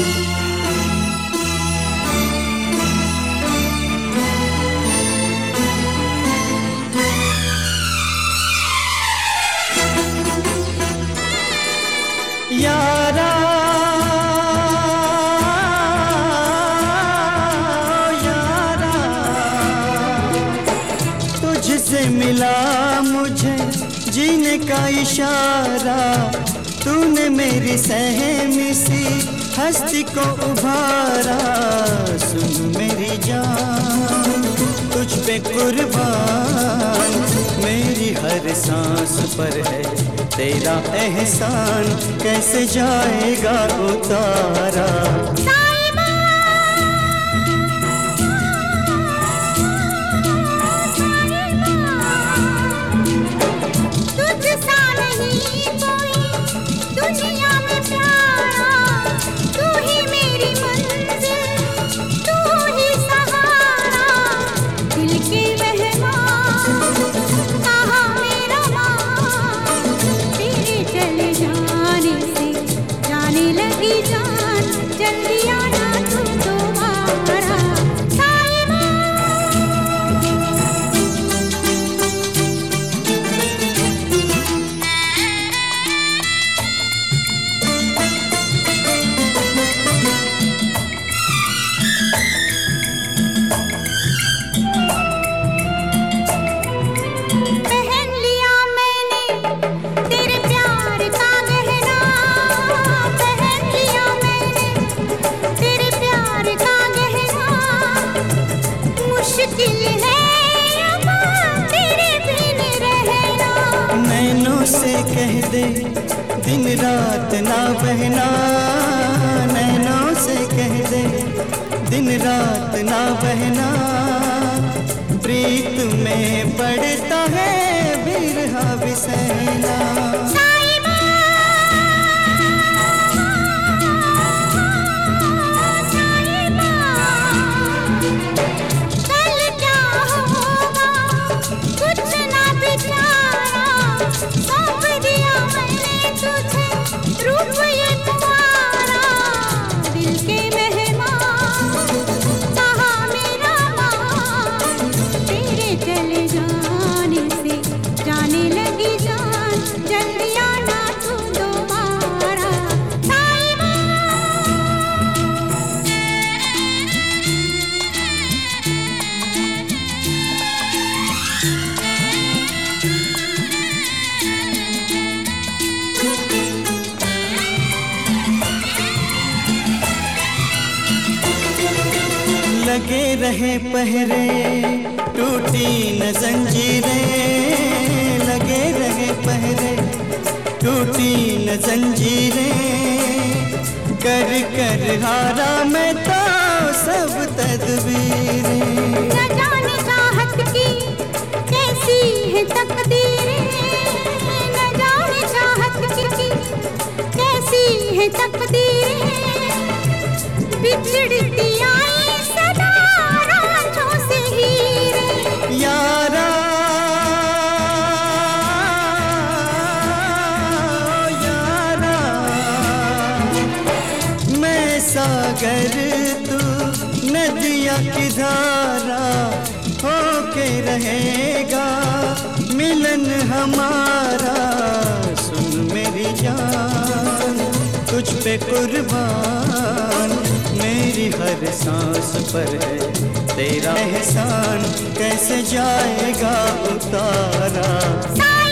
यारा यारा तुझसे मिला मुझे जीने का इशारा, तूने मेरी सहमी सी हस्ती को उभारा। सुन मेरी जान तुझ पे कुर्बान, मेरी हर सांस पर है तेरा एहसान, कैसे जाएगा उतारा। से कह दे दिन रात ना बहना, नैनों से कह दे दिन रात ना बहना, प्रीत में पड़ता है बिरहा बिसैना। लगे रहे पहरे टूटी न जंजीरें, लगे रहे पहरे टूटी न जंजीरें, कर कर हारा मैं तो सब तदबीरें। न जाने चाहत की कैसी है तकदीरें, न जाने चाहत की कैसी है तकदीरें, बिछड़ती आई सदा रांझों से हीरे। यारा यारा मैं सागर तू नदिया की धारा, होके रहेगा मिलन हमारा। सुन मेरी जान तुझ पे कुर्बान, मेरी हर सांस पर है तेरा एहसान, कैसे जाएगा उतारा।